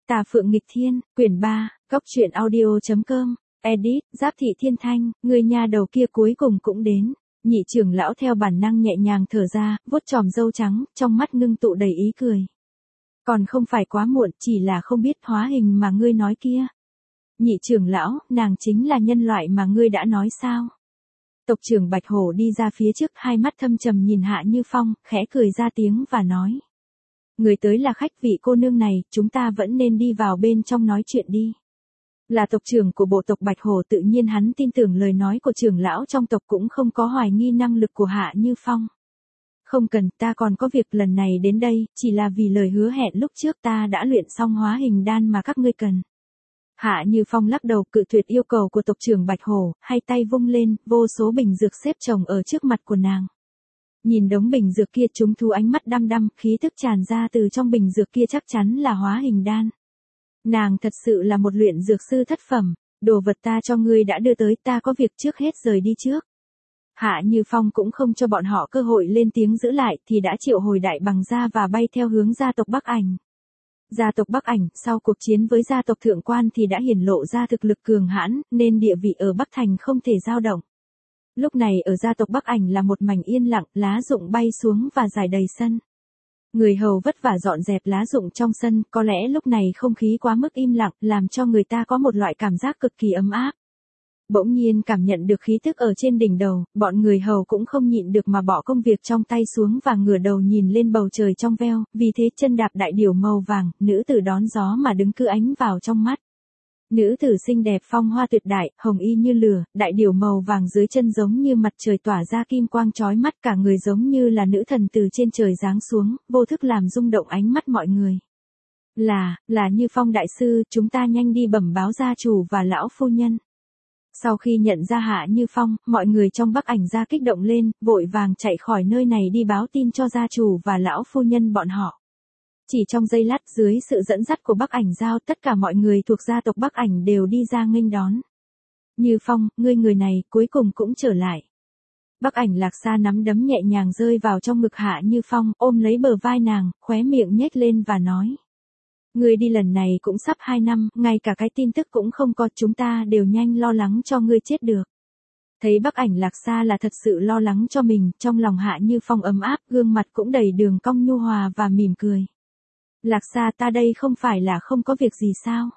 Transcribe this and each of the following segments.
Tà Phượng Nghịch Thiên, quyển 3, Góc truyện audio.com, edit, Giáp Thị Thiên Thanh, người nhà đầu kia cuối cùng cũng đến. Nhị trưởng lão theo bản năng nhẹ nhàng thở ra, vuốt chòm râu trắng, trong mắt ngưng tụ đầy ý cười. Còn không phải quá muộn, chỉ là không biết hóa hình mà ngươi nói kia. Nhị trưởng lão, nàng chính là nhân loại mà ngươi đã nói sao? Tộc trưởng Bạch Hổ đi ra phía trước, hai mắt thâm trầm nhìn Hạ Như Phong, khẽ cười ra tiếng và nói. Người tới là khách, vị cô nương này, chúng ta vẫn nên đi vào bên trong nói chuyện đi. Là tộc trưởng của bộ tộc Bạch Hổ, tự nhiên hắn tin tưởng lời nói của trưởng lão trong tộc, cũng không có hoài nghi năng lực của Hạ Như Phong. Không cần, ta còn có việc lần này đến đây, chỉ là vì lời hứa hẹn lúc trước ta đã luyện xong hóa hình đan mà các ngươi cần. Hạ Như Phong lắc đầu cự tuyệt yêu cầu của tộc trưởng Bạch Hổ, hai tay vung lên, vô số bình dược xếp chồng ở trước mặt của nàng. Nhìn đống bình dược kia, chúng thu ánh mắt đăm đăm, khí thức tràn ra từ trong bình dược kia chắc chắn là hóa hình đan. Nàng thật sự là một luyện dược sư thất phẩm, đồ vật ta cho ngươi đã đưa tới, ta có việc trước hết rời đi trước. Hạ Như Phong cũng không cho bọn họ cơ hội lên tiếng giữ lại, thì đã triệu hồi đại bằng ra và bay theo hướng gia tộc Bắc Ảnh. Gia tộc Bắc Ảnh, sau cuộc chiến với gia tộc Thượng Quan thì đã hiển lộ ra thực lực cường hãn, nên địa vị ở Bắc Thành không thể dao động. Lúc này ở gia tộc Bắc Ảnh là một mảnh yên lặng, lá rụng bay xuống và rải đầy sân. Người hầu vất vả dọn dẹp lá rụng trong sân, có lẽ lúc này không khí quá mức im lặng, làm cho người ta có một loại cảm giác cực kỳ ấm áp. Bỗng nhiên cảm nhận được khí tức ở trên đỉnh đầu, bọn người hầu cũng không nhịn được mà bỏ công việc trong tay xuống và ngửa đầu nhìn lên bầu trời trong veo, vì thế chân đạp đại điểu màu vàng, nữ tử đón gió mà đứng cứ ánh vào trong mắt. Nữ tử xinh đẹp phong hoa tuyệt đại, hồng y như lửa, đại điểu màu vàng dưới chân giống như mặt trời tỏa ra kim quang chói mắt, cả người giống như là nữ thần từ trên trời giáng xuống, vô thức làm rung động ánh mắt mọi người. Là Như Phong đại sư, chúng ta nhanh đi bẩm báo gia chủ và lão phu nhân. Sau khi nhận ra Hạ Như Phong, mọi người trong Bắc Ảnh gia kích động lên, vội vàng chạy khỏi nơi này đi báo tin cho gia chủ và lão phu nhân bọn họ. Chỉ trong giây lát, dưới sự dẫn dắt của Bắc Ảnh Giao, tất cả mọi người thuộc gia tộc Bắc Ảnh đều đi ra nghênh đón. Như Phong, ngươi người này, cuối cùng cũng trở lại. Bắc Ảnh Lạc Sa nắm đấm nhẹ nhàng rơi vào trong ngực Hạ Như Phong, ôm lấy bờ vai nàng, khóe miệng nhếch lên và nói. Ngươi đi lần này cũng sắp 2 năm, ngay cả cái tin tức cũng không có, chúng ta đều nhanh lo lắng cho ngươi chết được. Thấy Bắc Ảnh Lạc Sa là thật sự lo lắng cho mình, trong lòng Hạ Như Phong ấm áp, gương mặt cũng đầy đường cong nhu hòa và mỉm cười. Lạc Sa, ta đây không phải là không có việc gì sao?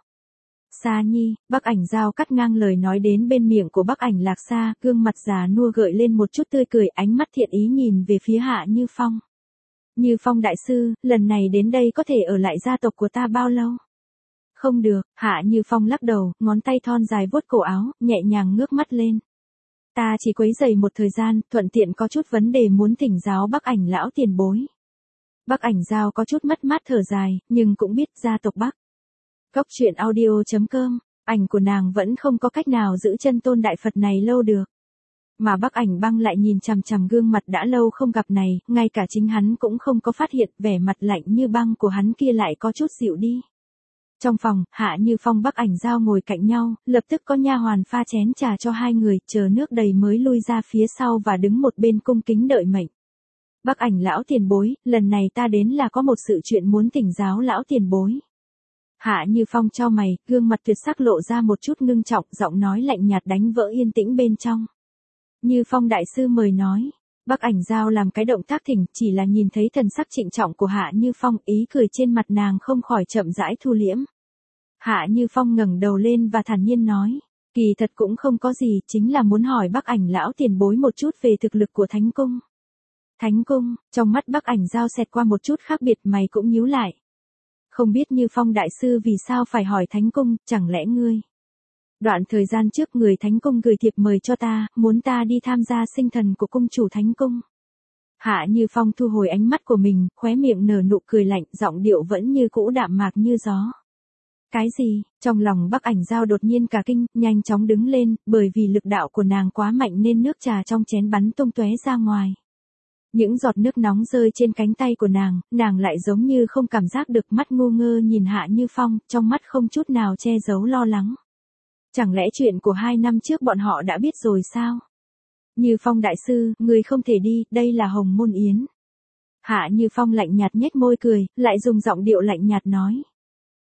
Sa Nhi, Bắc Ảnh Giao cắt ngang lời nói đến bên miệng của Bắc Ảnh Lạc Sa, gương mặt già nua gợi lên một chút tươi cười, ánh mắt thiện ý nhìn về phía Hạ Như Phong. Như Phong đại sư, lần này đến đây có thể ở lại gia tộc của ta bao lâu? Không được, Hạ Như Phong lắc đầu, ngón tay thon dài vuốt cổ áo, nhẹ nhàng ngước mắt lên. Ta chỉ quấy rầy một thời gian, thuận tiện có chút vấn đề muốn thỉnh giáo Bắc Ảnh lão tiền bối. Bắc Ảnh Giao có chút mất mát thở dài, nhưng cũng biết gia tộc Bắc. Góc truyện audio.com, ảnh của nàng vẫn không có cách nào giữ chân tôn đại Phật này lâu được. Mà Bắc Ảnh Băng lại nhìn chằm chằm gương mặt đã lâu không gặp này, ngay cả chính hắn cũng không có phát hiện, vẻ mặt lạnh như băng của hắn kia lại có chút dịu đi. Trong phòng, Hạ Như Phong Bắc Ảnh Giao ngồi cạnh nhau, lập tức có nha hoàn pha chén trà cho hai người, chờ nước đầy mới lui ra phía sau và đứng một bên cung kính đợi mệnh. Bắc Ảnh lão tiền bối, lần này ta đến là có một sự chuyện muốn thỉnh giáo lão tiền bối. Hạ Như Phong chau mày, gương mặt tuyệt sắc lộ ra một chút ngưng trọng, giọng nói lạnh nhạt đánh vỡ yên tĩnh bên trong. Như Phong đại sư mời nói. Bắc Ảnh Giao làm cái động tác thỉnh, chỉ là nhìn thấy thần sắc trịnh trọng của Hạ Như Phong, ý cười trên mặt nàng không khỏi chậm rãi thu liễm. Hạ Như Phong ngẩng đầu lên và thản nhiên nói, kỳ thật cũng không có gì, chính là muốn hỏi Bắc Ảnh lão tiền bối một chút về thực lực của Thánh Cung. Thánh Cung, trong mắt Bắc Ảnh Giao xẹt qua một chút khác biệt, mày cũng nhíu lại. Không biết Như Phong đại sư vì sao phải hỏi Thánh Cung, chẳng lẽ ngươi? Đoạn thời gian trước người Thánh Cung gửi thiệp mời cho ta, muốn ta đi tham gia sinh thần của cung chủ Thánh Cung. Hạ Như Phong thu hồi ánh mắt của mình, khóe miệng nở nụ cười lạnh, giọng điệu vẫn như cũ đạm mạc như gió. Cái gì? Trong lòng Bắc Ảnh Giao đột nhiên cả kinh, nhanh chóng đứng lên, bởi vì lực đạo của nàng quá mạnh nên nước trà trong chén bắn tung tóe ra ngoài. Những giọt nước nóng rơi trên cánh tay của nàng lại giống như không cảm giác được, mắt ngu ngơ nhìn Hạ Như Phong, trong mắt không chút nào che giấu lo lắng. Chẳng lẽ chuyện của 2 năm trước bọn họ đã biết rồi sao? Như Phong đại sư, người không thể đi, đây là Hồng Môn Yến. Hạ Như Phong lạnh nhạt nhếch môi cười, lại dùng giọng điệu lạnh nhạt nói.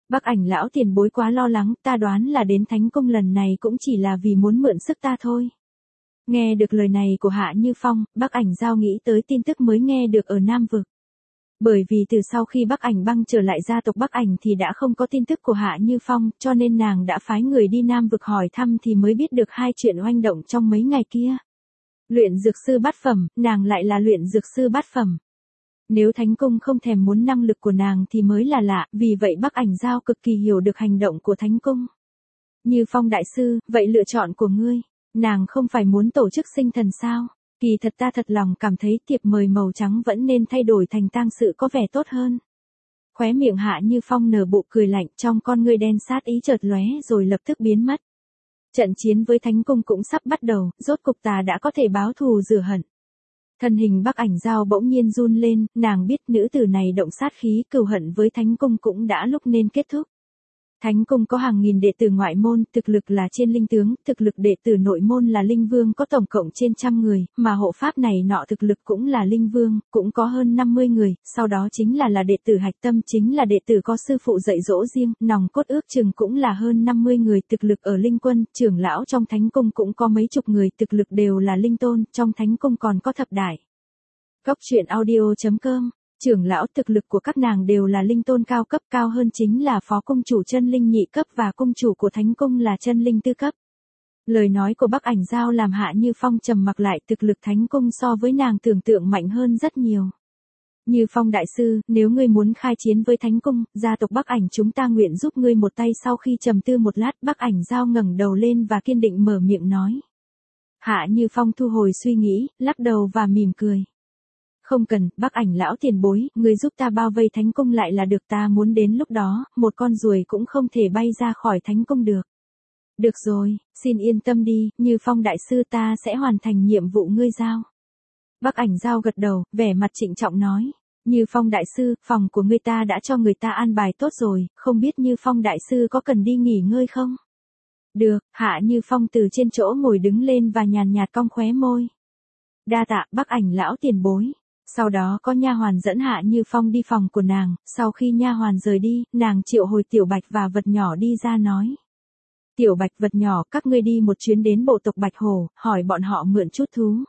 Bắc Ảnh lão tiền bối quá lo lắng, ta đoán là đến Thánh Cung lần này cũng chỉ là vì muốn mượn sức ta thôi. Nghe được lời này của Hạ Như Phong, Bắc Ảnh Giao nghĩ tới tin tức mới nghe được ở Nam Vực. Bởi vì từ sau khi Bắc Ảnh Băng trở lại gia tộc Bắc Ảnh thì đã không có tin tức của Hạ Như Phong, cho nên nàng đã phái người đi Nam Vực hỏi thăm thì mới biết được hai chuyện oanh động trong mấy ngày kia. Luyện dược sư bát phẩm, nàng lại là luyện dược sư bát phẩm. Nếu Thánh Cung không thèm muốn năng lực của nàng thì mới là lạ, vì vậy Bắc Ảnh Giao cực kỳ hiểu được hành động của Thánh Cung. Như Phong đại sư, vậy lựa chọn của ngươi, nàng không phải muốn tổ chức sinh thần sao? Kỳ thật ta thật lòng cảm thấy thiệp mời màu trắng vẫn nên thay đổi thành tang sự có vẻ tốt hơn. Khóe miệng Hạ Như Phong nở bộ cười lạnh, trong con ngươi đen sát ý chợt lóe rồi lập tức biến mất. Trận chiến với Thánh Cung cũng sắp bắt đầu, rốt cục ta đã có thể báo thù rửa hận. Thân hình Bắc Ảnh Giao bỗng nhiên run lên, nàng biết nữ tử này động sát khí cừu hận với Thánh Cung cũng đã lúc nên kết thúc. Thánh Cung có hàng nghìn đệ tử ngoại môn, thực lực là trên linh tướng, thực lực đệ tử nội môn là linh vương có tổng cộng trên 100 người, mà hộ pháp này nọ thực lực cũng là linh vương, cũng có hơn 50 người, sau đó chính là đệ tử hạch tâm chính là đệ tử có sư phụ dạy dỗ riêng, nòng cốt ước chừng cũng là hơn 50 người, thực lực ở linh quân, trưởng lão trong Thánh Cung cũng có mấy chục người, thực lực đều là linh tôn, trong Thánh Cung còn có thập đại. Góc truyện audio.com Trưởng lão thực lực của các nàng đều là linh tôn cao cấp, cao hơn chính là phó cung chủ chân linh nhị cấp và cung chủ của Thánh Cung là chân linh tư cấp. Lời nói của Bắc Ảnh Giao làm Hạ Như Phong trầm mặc lại, thực lực Thánh Cung so với nàng tưởng tượng mạnh hơn rất nhiều. Như Phong đại sư, nếu ngươi muốn khai chiến với Thánh Cung, gia tộc Bắc Ảnh chúng ta nguyện giúp ngươi một tay. Sau khi trầm tư một lát, Bắc Ảnh Giao ngẩng đầu lên và kiên định mở miệng nói. Hạ Như Phong thu hồi suy nghĩ, lắc đầu và mỉm cười. Không cần, Bắc Ảnh lão tiền bối, người giúp ta bao vây Thánh Cung lại là được, ta muốn đến lúc đó, một con ruồi cũng không thể bay ra khỏi Thánh Cung được. Được rồi, xin yên tâm đi, Như Phong đại sư ta sẽ hoàn thành nhiệm vụ ngươi giao. Bắc Ảnh Giao gật đầu, vẻ mặt trịnh trọng nói. Như Phong đại sư, phòng của ngươi ta đã cho người ta an bài tốt rồi, không biết Như Phong đại sư có cần đi nghỉ ngơi không? Được, Hạ Như Phong từ trên chỗ ngồi đứng lên và nhàn nhạt cong khóe môi. Đa tạ, Bắc Ảnh lão tiền bối. Sau đó có nha hoàn dẫn Hạ Như Phong đi phòng của nàng, sau khi nha hoàn rời đi, nàng triệu hồi Tiểu Bạch và vật nhỏ đi ra nói. Tiểu Bạch vật nhỏ, các ngươi đi một chuyến đến bộ tộc Bạch Hổ, hỏi bọn họ mượn chút thú.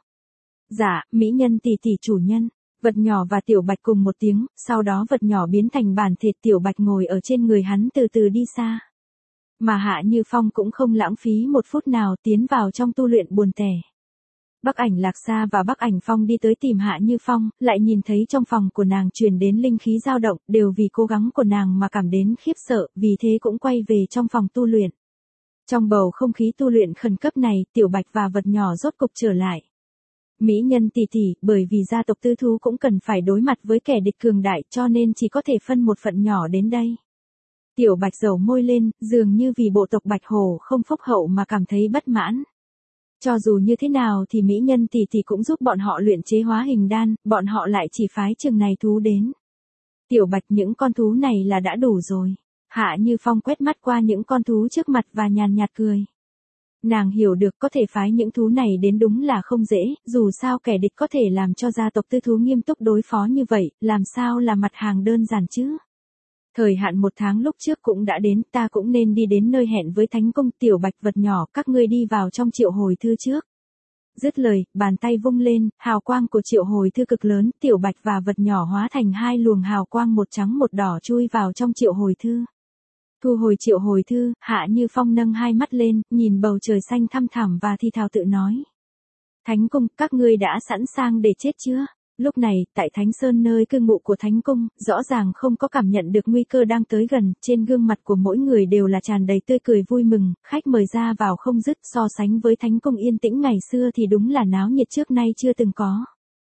Dạ, mỹ nhân tỷ tỷ chủ nhân. Vật nhỏ và Tiểu Bạch cùng một tiếng, sau đó vật nhỏ biến thành bản thịt, Tiểu Bạch ngồi ở trên người hắn từ từ đi xa. Mà Hạ Như Phong cũng không lãng phí một phút nào tiến vào trong tu luyện buồn tẻ. Bắc Ảnh Lạc Sa và Bắc Ảnh Phong đi tới tìm Hạ Như Phong, lại nhìn thấy trong phòng của nàng truyền đến linh khí dao động, đều vì cố gắng của nàng mà cảm đến khiếp sợ, vì thế cũng quay về trong phòng tu luyện. Trong bầu không khí tu luyện khẩn cấp này, Tiểu Bạch và vật nhỏ rốt cục trở lại. Mỹ nhân tỷ tỷ, bởi vì gia tộc Tư Thú cũng cần phải đối mặt với kẻ địch cường đại, cho nên chỉ có thể phân một phận nhỏ đến đây. Tiểu Bạch dầu môi lên, dường như vì bộ tộc Bạch Hổ không phúc hậu mà cảm thấy bất mãn. Cho dù như thế nào thì mỹ nhân tỷ tỷ cũng giúp bọn họ luyện chế hóa hình đan, bọn họ lại chỉ phái chừng này thú đến. Tiểu Bạch, những con thú này là đã đủ rồi. Hạ Như Phong quét mắt qua những con thú trước mặt và nhàn nhạt cười. Nàng hiểu được có thể phái những thú này đến đúng là không dễ, dù sao kẻ địch có thể làm cho gia tộc Tư Thú nghiêm túc đối phó như vậy, làm sao là mặt hàng đơn giản chứ. Thời hạn 1 tháng lúc trước cũng đã đến, ta cũng nên đi đến nơi hẹn với Thánh Cung. Tiểu Bạch vật nhỏ, các ngươi đi vào trong triệu hồi thư trước. Dứt lời, bàn tay vung lên, hào quang của triệu hồi thư cực lớn, Tiểu Bạch và vật nhỏ hóa thành hai luồng hào quang một trắng một đỏ chui vào trong triệu hồi thư. Thu hồi triệu hồi thư, Hạ Như Phong nâng hai mắt lên, nhìn bầu trời xanh thăm thẳm và thì thào tự nói. Thánh Cung, các ngươi đã sẵn sàng để chết chưa? Lúc này, tại Thánh Sơn nơi cư ngụ của Thánh Cung, rõ ràng không có cảm nhận được nguy cơ đang tới gần, trên gương mặt của mỗi người đều là tràn đầy tươi cười vui mừng, khách mời ra vào không dứt, so sánh với Thánh Cung yên tĩnh ngày xưa thì đúng là náo nhiệt trước nay chưa từng có.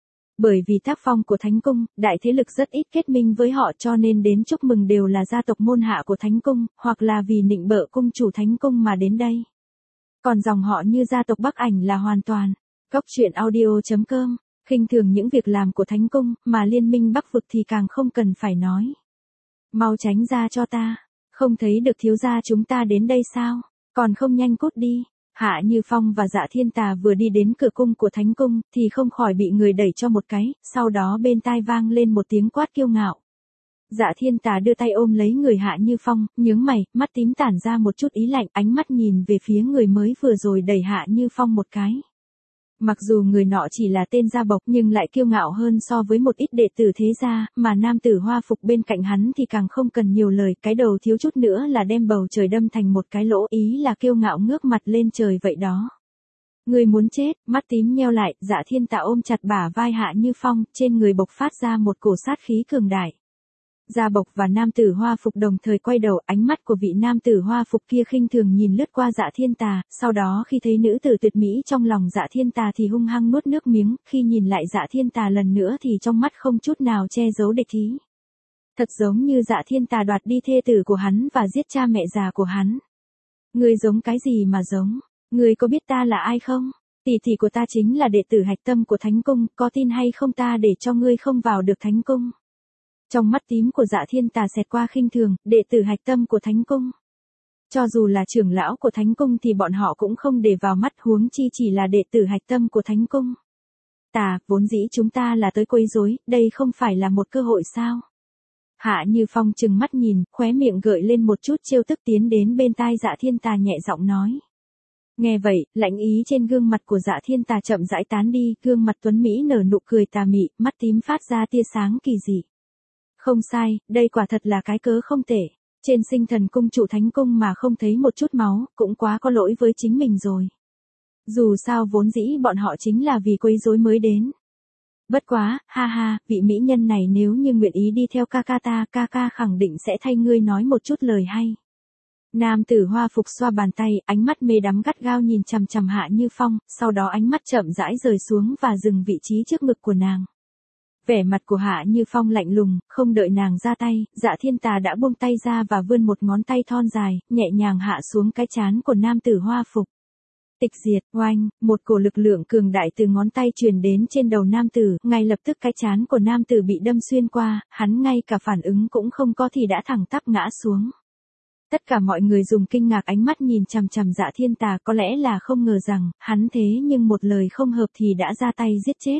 Bởi vì tác phong của Thánh Cung, đại thế lực rất ít kết minh với họ cho nên đến chúc mừng đều là gia tộc môn hạ của Thánh Cung, hoặc là vì nịnh bợ cung chủ Thánh Cung mà đến đây. Còn dòng họ như gia tộc Bắc Ảnh là hoàn toàn. Góc truyện audio.com Khinh thường những việc làm của Thánh Cung, mà liên minh Bắc vực thì càng không cần phải nói. Mau tránh ra cho ta, không thấy được thiếu gia chúng ta đến đây sao, còn không nhanh cút đi. Hạ Như Phong và Dạ Thiên Tà vừa đi đến cửa cung của Thánh Cung, thì không khỏi bị người đẩy cho một cái, sau đó bên tai vang lên một tiếng quát kiêu ngạo. Dạ Thiên Tà đưa tay ôm lấy người Hạ Như Phong, nhướng mày, mắt tím tản ra một chút ý lạnh, ánh mắt nhìn về phía người mới vừa rồi đẩy Hạ Như Phong một cái. Mặc dù người nọ chỉ là tên gia bộc nhưng lại kiêu ngạo hơn so với một ít đệ tử thế gia, mà nam tử hoa phục bên cạnh hắn thì càng không cần nhiều lời, cái đầu thiếu chút nữa là đem bầu trời đâm thành một cái lỗ, ý là kiêu ngạo ngước mặt lên trời vậy đó. Người muốn chết, mắt tím nheo lại, Dạ Thiên Tà ôm chặt bả vai Hạ Như Phong, trên người bộc phát ra một cổ sát khí cường đại. Gia bộc và nam tử hoa phục đồng thời quay đầu, ánh mắt của vị nam tử hoa phục kia khinh thường nhìn lướt qua Dạ Thiên Tà, sau đó khi thấy nữ tử tuyệt mỹ trong lòng Dạ Thiên Tà thì hung hăng nuốt nước miếng, khi nhìn lại Dạ Thiên Tà lần nữa thì trong mắt không chút nào che giấu địch ý. Thật giống như Dạ Thiên Tà đoạt đi thê tử của hắn và giết cha mẹ già của hắn. Ngươi giống cái gì mà giống? Ngươi có biết ta là ai không? Tỷ tỷ của ta chính là đệ tử hạch tâm của Thánh Cung, có tin hay không ta để cho ngươi không vào được Thánh Cung. Trong mắt tím của Dạ Thiên Tà xẹt qua khinh thường, đệ tử hạch tâm của Thánh Cung. Cho dù là trưởng lão của Thánh Cung thì bọn họ cũng không để vào mắt, huống chi chỉ là đệ tử hạch tâm của Thánh Cung. Tà, vốn dĩ chúng ta là tới quấy rối, đây không phải là một cơ hội sao? Hạ Như Phong trừng mắt nhìn, khóe miệng gợi lên một chút trêu tức tiến đến bên tai Dạ Thiên Tà nhẹ giọng nói. Nghe vậy, lạnh ý trên gương mặt của Dạ Thiên Tà chậm rãi tán đi, gương mặt tuấn mỹ nở nụ cười tà mị, mắt tím phát ra tia sáng kỳ dị. Không sai, đây quả thật là cái cớ không tệ. Trên Sinh Thần Cung trụ Thánh Cung mà không thấy một chút máu, cũng quá có lỗi với chính mình rồi. Dù sao vốn dĩ bọn họ chính là vì quấy rối mới đến. Bất quá, ha ha, vị mỹ nhân này nếu như nguyện ý đi theo ca ca ta, ca ca khẳng định sẽ thay ngươi nói một chút lời hay. Nam tử hoa phục xoa bàn tay, ánh mắt mê đắm gắt gao nhìn chằm chằm Hạ Như Phong, sau đó ánh mắt chậm rãi rời xuống và dừng vị trí trước ngực của nàng. Vẻ mặt của Hạ Như Phong lạnh lùng, không đợi nàng ra tay, Dạ Thiên Tà đã buông tay ra và vươn một ngón tay thon dài, nhẹ nhàng hạ xuống cái trán của nam tử hoa phục. Tịch diệt, oanh, một cổ lực lượng cường đại từ ngón tay truyền đến trên đầu nam tử, ngay lập tức cái trán của nam tử bị đâm xuyên qua, hắn ngay cả phản ứng cũng không có thì đã thẳng tắp ngã xuống. Tất cả mọi người dùng kinh ngạc ánh mắt nhìn chằm chằm Dạ Thiên Tà, có lẽ là không ngờ rằng, hắn thế nhưng một lời không hợp thì đã ra tay giết chết.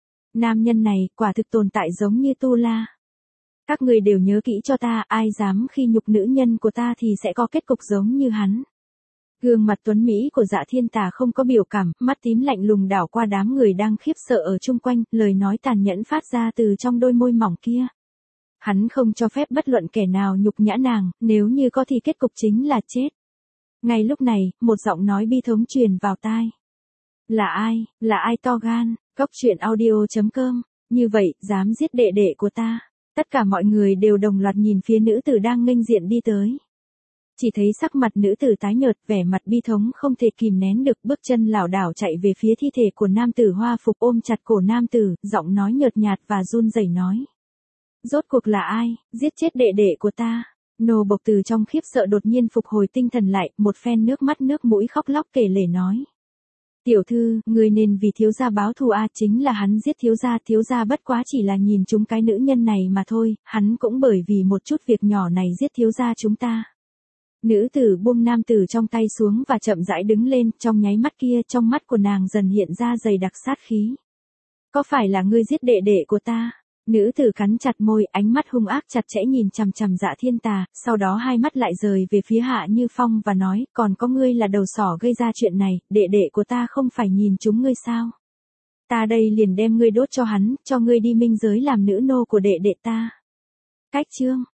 Nam nhân này, quả thực tồn tại giống như Tu La. Các người đều nhớ kỹ cho ta, ai dám khi nhục nữ nhân của ta thì sẽ có kết cục giống như hắn. Gương mặt tuấn Mỹ của Dạ Thiên Tà không có biểu cảm, mắt tím lạnh lùng đảo qua đám người đang khiếp sợ ở chung quanh, lời nói tàn nhẫn phát ra từ trong đôi môi mỏng kia. Hắn không cho phép bất luận kẻ nào nhục nhã nàng, nếu như có thì kết cục chính là chết. Ngay lúc này, một giọng nói bi thống truyền vào tai. Là ai to gan? Cốc truyện audio.com, như vậy, dám giết đệ đệ của ta. Tất cả mọi người đều đồng loạt nhìn phía nữ tử đang nghênh diện đi tới. Chỉ thấy sắc mặt nữ tử tái nhợt, vẻ mặt bi thống không thể kìm nén được, bước chân lảo đảo chạy về phía thi thể của nam tử hoa phục, ôm chặt cổ nam tử, giọng nói nhợt nhạt và run rẩy nói. Rốt cuộc là ai, giết chết đệ đệ của ta? Nô bộc từ trong khiếp sợ đột nhiên phục hồi tinh thần lại, một phen nước mắt nước mũi khóc lóc kể lể nói. Tiểu thư, người nên vì thiếu gia báo thù chính là hắn giết thiếu gia bất quá chỉ là nhìn chúng cái nữ nhân này mà thôi, hắn cũng bởi vì một chút việc nhỏ này giết thiếu gia chúng ta. Nữ tử buông nam tử trong tay xuống và chậm rãi đứng lên, trong nháy mắt kia trong mắt của nàng dần hiện ra dày đặc sát khí. Có phải là ngươi giết đệ đệ của ta? Nữ tử cắn chặt môi, ánh mắt hung ác chặt chẽ nhìn chằm chằm Dạ Thiên Tà, sau đó hai mắt lại rời về phía Hạ Như Phong và nói, còn có ngươi là đầu sỏ gây ra chuyện này, đệ đệ của ta không phải nhìn chúng ngươi sao? Ta đây liền đem ngươi đốt cho hắn, cho ngươi đi minh giới làm nữ nô của đệ đệ ta. Cách chương